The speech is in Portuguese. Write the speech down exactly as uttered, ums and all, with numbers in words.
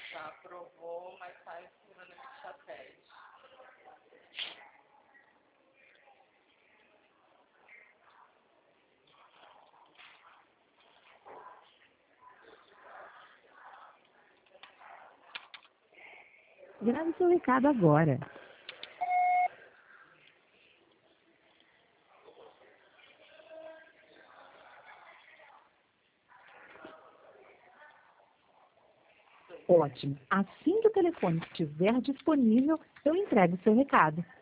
Já aprovou, mas está esperando esse chatete. Grave seu recado agora. Ótimo. Assim que o telefone estiver disponível, eu entrego seu recado.